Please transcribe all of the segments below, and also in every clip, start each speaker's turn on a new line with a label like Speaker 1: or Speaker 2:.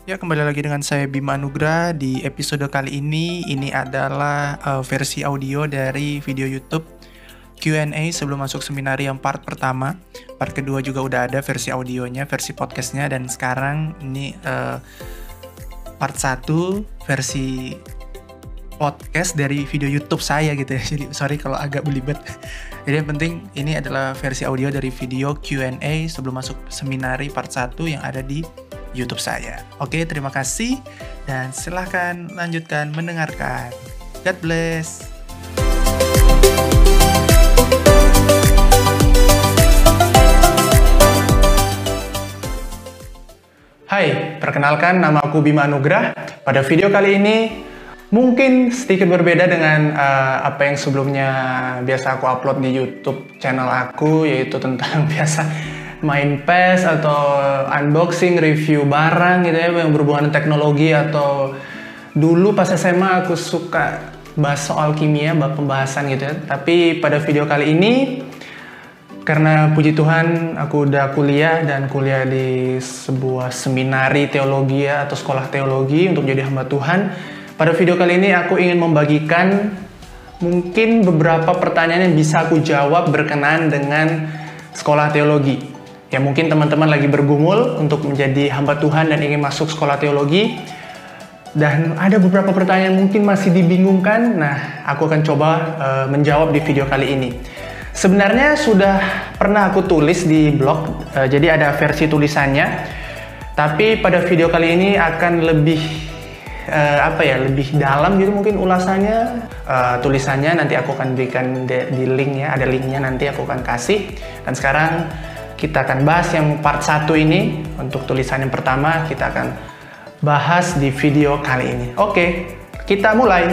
Speaker 1: Ya, kembali lagi dengan saya Bima Anugrah. Di episode kali ini adalah versi audio dari video YouTube Q&A sebelum masuk seminari yang part pertama. Part kedua juga udah ada versi audionya, versi podcastnya, dan sekarang ini part 1 versi podcast dari video YouTube saya gitu ya. Jadi sorry kalau agak belibet. Jadi yang penting ini adalah versi audio dari video Q&A sebelum masuk seminari part 1 yang ada di YouTube saya. Oke, terima kasih dan silahkan lanjutkan mendengarkan. God bless. Hai, perkenalkan nama aku Bima Anugrah. Pada video kali ini mungkin sedikit berbeda dengan apa yang sebelumnya biasa aku upload di YouTube channel aku, yaitu tentang biasa main PES atau unboxing, review barang gitu ya, yang berhubungan dengan teknologi. Atau dulu pas SMA aku suka bahas soal kimia, pembahasan gitu ya. Tapi pada video kali ini, karena puji Tuhan aku udah kuliah dan kuliah di sebuah seminari teologi ya, atau sekolah teologi untuk jadi hamba Tuhan. Pada video kali ini aku ingin membagikan mungkin beberapa pertanyaan yang bisa aku jawab berkenaan dengan sekolah teologi. Ya mungkin teman-teman lagi bergumul untuk menjadi hamba Tuhan dan ingin masuk sekolah teologi. Dan ada beberapa pertanyaan yang mungkin masih dibingungkan. Nah, aku akan coba menjawab di video kali ini. Sebenarnya sudah pernah aku tulis di blog, jadi ada versi tulisannya. Tapi pada video kali ini akan lebih lebih dalam gitu mungkin ulasannya. Tulisannya nanti aku akan berikan di link ya, ada linknya nanti aku akan kasih. Dan sekarang kita akan bahas yang part 1 ini. Untuk tulisan yang pertama kita akan bahas di video kali ini. Oke, kita mulai.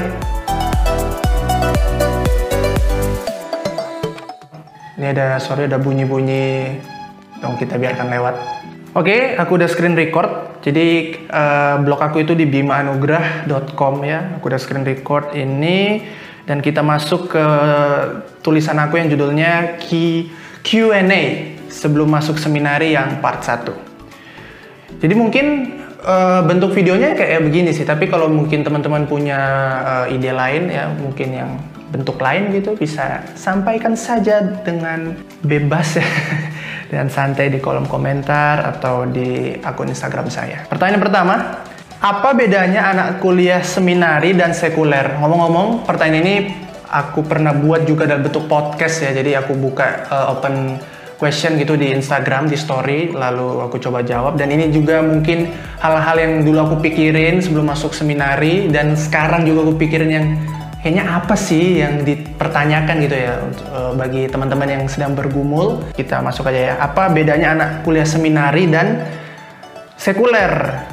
Speaker 1: Ini ada bunyi-bunyi, dong kita biarkan lewat. Oke, aku udah screen record. Jadi blog aku itu di bimaanugrah.com ya. Aku udah screen record ini dan kita masuk ke tulisan aku yang judulnya Q&A sebelum masuk seminari yang part 1. Jadi mungkin bentuk videonya kayak begini sih, tapi kalau mungkin teman-teman punya ide lain ya, mungkin yang bentuk lain gitu, bisa sampaikan saja dengan bebas ya, dan santai di kolom komentar atau di akun Instagram saya. Pertanyaan pertama, apa bedanya anak kuliah seminari dan sekuler? Ngomong-ngomong, pertanyaan ini aku pernah buat juga dalam bentuk podcast ya, jadi aku buka open question gitu di Instagram, di story, lalu aku coba jawab. Dan ini juga mungkin hal-hal yang dulu aku pikirin sebelum masuk seminari, dan sekarang juga aku pikirin yang kayaknya apa sih yang dipertanyakan gitu ya. Bagi teman-teman yang sedang bergumul, kita masuk aja ya. Apa bedanya anak kuliah seminari dan sekuler?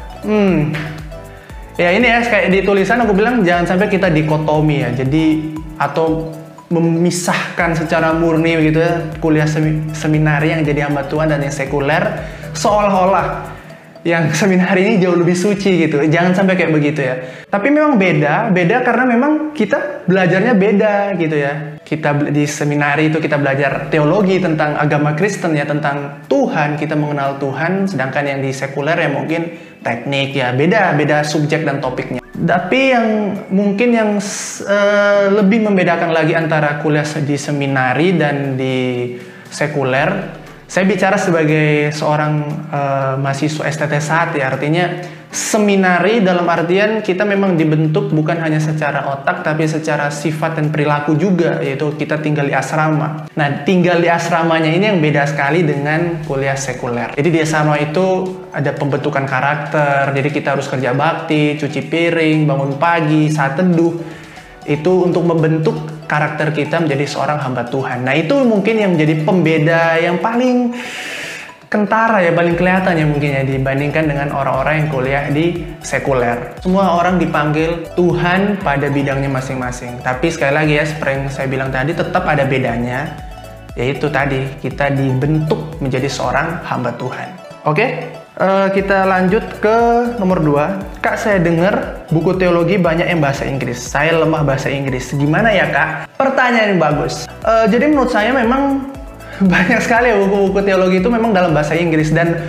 Speaker 1: Ya ini ya, kayak di tulisan aku bilang jangan sampai kita dikotomi ya. Jadi atau memisahkan secara murni gitu ya, kuliah seminari yang jadi hamba Tuhan dan yang sekuler, seolah-olah yang seminari ini jauh lebih suci gitu. Jangan sampai kayak begitu ya. Tapi memang beda karena memang kita belajarnya beda gitu ya. Kita di seminari itu kita belajar teologi tentang agama Kristen ya, tentang Tuhan, kita mengenal Tuhan. Sedangkan yang di sekuler ya mungkin teknik ya, beda subjek dan topiknya. Tapi yang mungkin yang lebih membedakan lagi antara kuliah di seminari dan di sekuler, saya bicara sebagai seorang mahasiswa STT1 ya, artinya seminari dalam artian kita memang dibentuk bukan hanya secara otak tapi secara sifat dan perilaku juga, yaitu kita tinggal di asrama. Nah, tinggal di asramanya ini yang beda sekali dengan kuliah sekuler. Jadi di asrama itu ada pembentukan karakter, jadi kita harus kerja bakti, cuci piring, bangun pagi, saat teduh. Itu untuk membentuk karakter kita menjadi seorang hamba Tuhan. Nah, itu mungkin yang menjadi pembeda yang paling kentara ya, paling kelihatan ya mungkin ya, dibandingkan dengan orang-orang yang kuliah di sekuler. Semua orang dipanggil Tuhan pada bidangnya masing-masing. Tapi sekali lagi ya, seperti yang saya bilang tadi, tetap ada bedanya. Yaitu tadi, kita dibentuk menjadi seorang hamba Tuhan. Oke? Kita lanjut ke nomor 2. Kak, saya dengar buku teologi banyak yang bahasa Inggris. Saya lemah bahasa Inggris. Gimana ya, Kak? Pertanyaan yang bagus. Jadi menurut saya memang banyak sekali buku-buku teologi itu memang dalam bahasa Inggris. Dan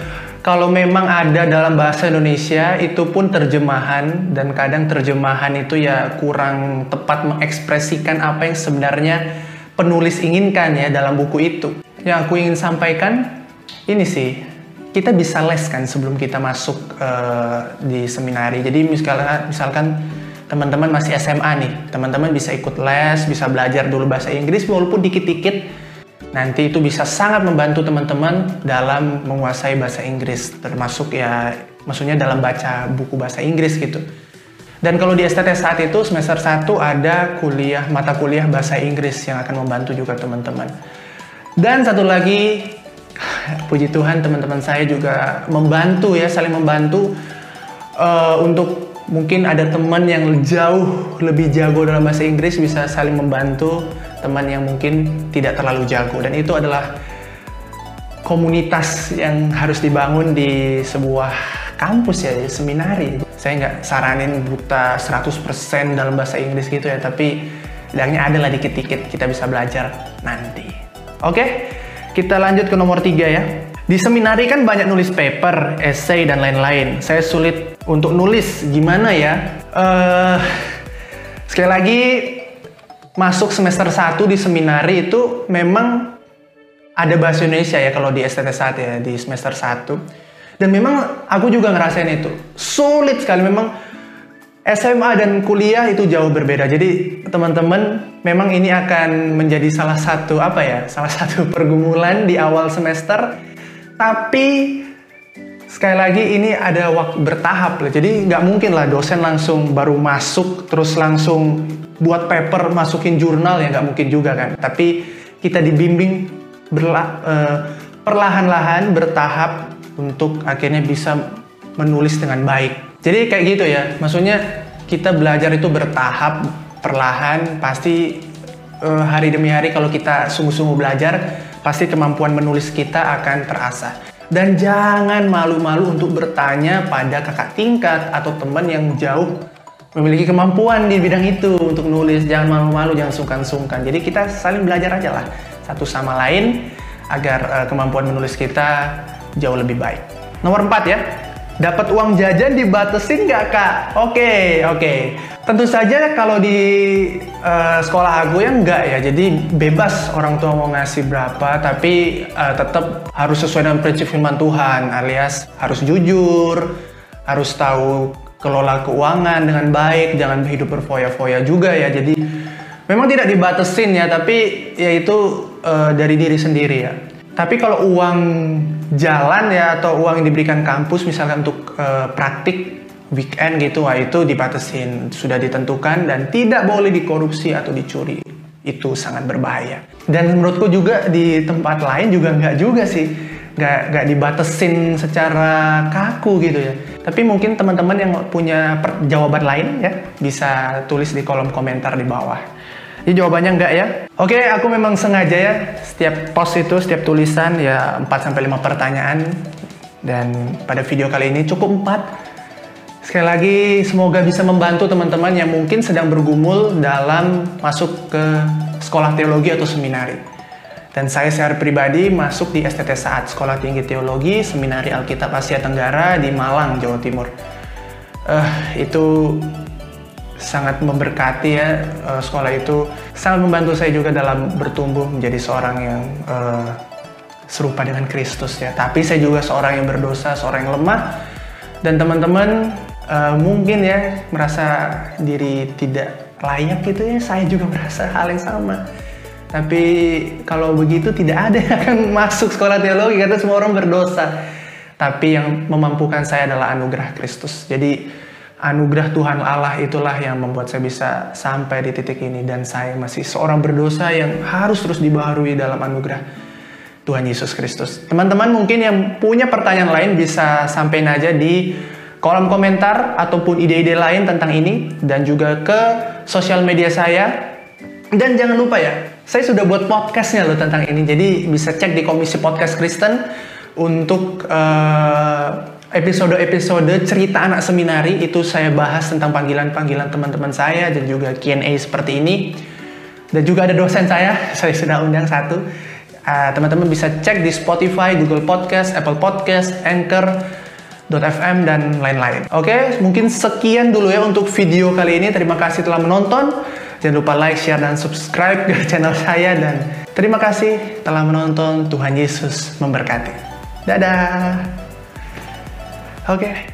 Speaker 1: kalau memang ada dalam bahasa Indonesia itu pun terjemahan, dan kadang terjemahan itu ya kurang tepat mengekspresikan apa yang sebenarnya penulis inginkan ya dalam buku itu. Yang aku ingin sampaikan ini sih, kita bisa les kan sebelum kita masuk di seminari. Jadi misalkan teman-teman masih SMA nih, teman-teman bisa ikut les, bisa belajar dulu bahasa Inggris walaupun dikit-dikit. Nanti itu bisa sangat membantu teman-teman dalam menguasai bahasa Inggris, termasuk ya maksudnya dalam baca buku bahasa Inggris gitu. Dan kalau di STT saat itu semester 1 ada mata kuliah bahasa Inggris yang akan membantu juga teman-teman. Dan satu lagi, puji Tuhan teman-teman saya juga membantu ya, saling membantu untuk mungkin ada teman yang jauh lebih jago dalam bahasa Inggris, bisa saling membantu teman yang mungkin tidak terlalu jago. Dan itu adalah komunitas yang harus dibangun di sebuah kampus ya, di seminari. Saya nggak saranin buta 100% dalam bahasa Inggris gitu ya, tapi setidaknya adalah dikit-dikit kita bisa belajar nanti. Oke, kita lanjut ke nomor 3 ya. Di seminari kan banyak nulis paper, essay, dan lain-lain. Saya sulit untuk nulis, gimana ya? Sekali lagi, masuk semester 1 di seminari itu memang ada bahasa Indonesia ya kalau di STT saat ya, di semester 1. Dan memang aku juga ngerasain itu. Sulit sekali, memang SMA dan kuliah itu jauh berbeda. Jadi teman-teman, memang ini akan menjadi salah satu pergumulan di awal semester. Tapi sekali lagi ini ada waktu bertahap lah. Jadi nggak mungkin lah dosen langsung baru masuk terus langsung buat paper masukin jurnal, ya nggak mungkin juga kan. Tapi kita dibimbing perlahan-lahan bertahap untuk akhirnya bisa menulis dengan baik. Jadi kayak gitu ya. Maksudnya kita belajar itu bertahap, perlahan. Pasti hari demi hari kalau kita sungguh-sungguh belajar, pasti kemampuan menulis kita akan terasah. Dan jangan malu-malu untuk bertanya pada kakak tingkat atau teman yang jauh memiliki kemampuan di bidang itu untuk nulis. Jangan malu-malu, jangan sungkan-sungkan. Jadi kita saling belajar aja lah satu sama lain agar kemampuan menulis kita jauh lebih baik. Nomor 4 ya. Dapat uang jajan dibatasin nggak kak? Oke. Tentu saja kalau di sekolah aku ya enggak ya. Jadi bebas orang tua mau ngasih berapa, tapi tetap harus sesuai dengan prinsip firman Tuhan, alias harus jujur, harus tahu kelola keuangan dengan baik, jangan hidup berfoya-foya juga ya. Jadi memang tidak dibatasin ya, tapi ya itu dari diri sendiri ya. Tapi kalau uang jalan ya atau uang yang diberikan kampus misalkan untuk praktik weekend gitu, wah itu dibatasin, sudah ditentukan dan tidak boleh dikorupsi atau dicuri. Itu sangat berbahaya. Dan menurutku juga di tempat lain juga nggak juga sih, nggak dibatasin secara kaku gitu ya. Tapi mungkin teman-teman yang punya jawaban lain ya bisa tulis di kolom komentar di bawah. Ini jawabannya enggak ya. Oke, aku memang sengaja ya setiap post itu, setiap tulisan ya 4-5 pertanyaan. Dan pada video kali ini cukup 4. Sekali lagi semoga bisa membantu teman-teman yang mungkin sedang bergumul dalam masuk ke sekolah teologi atau seminari. Dan saya secara pribadi masuk di STT Saat, Sekolah Tinggi Teologi, Seminari Alkitab Asia Tenggara di Malang, Jawa Timur. Itu sangat memberkati ya, sekolah itu sangat membantu saya juga dalam bertumbuh menjadi seorang yang serupa dengan Kristus ya. Tapi saya juga seorang yang berdosa, seorang yang lemah, dan teman-teman mungkin ya merasa diri tidak layak gitu ya. Saya juga merasa hal yang sama. Tapi kalau begitu tidak ada yang akan masuk sekolah teologi karena semua orang berdosa. Tapi yang memampukan saya adalah anugerah Kristus. Jadi anugerah Tuhan Allah itulah yang membuat saya bisa sampai di titik ini. Dan saya masih seorang berdosa yang harus terus dibaharui dalam anugerah Tuhan Yesus Kristus. Teman-teman mungkin yang punya pertanyaan lain bisa sampaikan aja di kolom komentar ataupun ide-ide lain tentang ini. Dan juga ke sosial media saya. Dan jangan lupa ya, saya sudah buat podcastnya loh tentang ini. Jadi bisa cek di Komisi Podcast Kristen untuk episode-episode cerita anak seminari. Itu saya bahas tentang panggilan-panggilan teman-teman saya dan juga Q&A seperti ini. Dan juga ada dosen saya sudah undang satu. Teman-teman bisa cek di Spotify, Google Podcast, Apple Podcast, Anchor.fm dan lain-lain. Oke, mungkin sekian dulu ya untuk video kali ini. Terima kasih telah menonton. Jangan lupa like, share, dan subscribe ke channel saya. Dan terima kasih telah menonton. Tuhan Yesus memberkati. Dadah. Oke.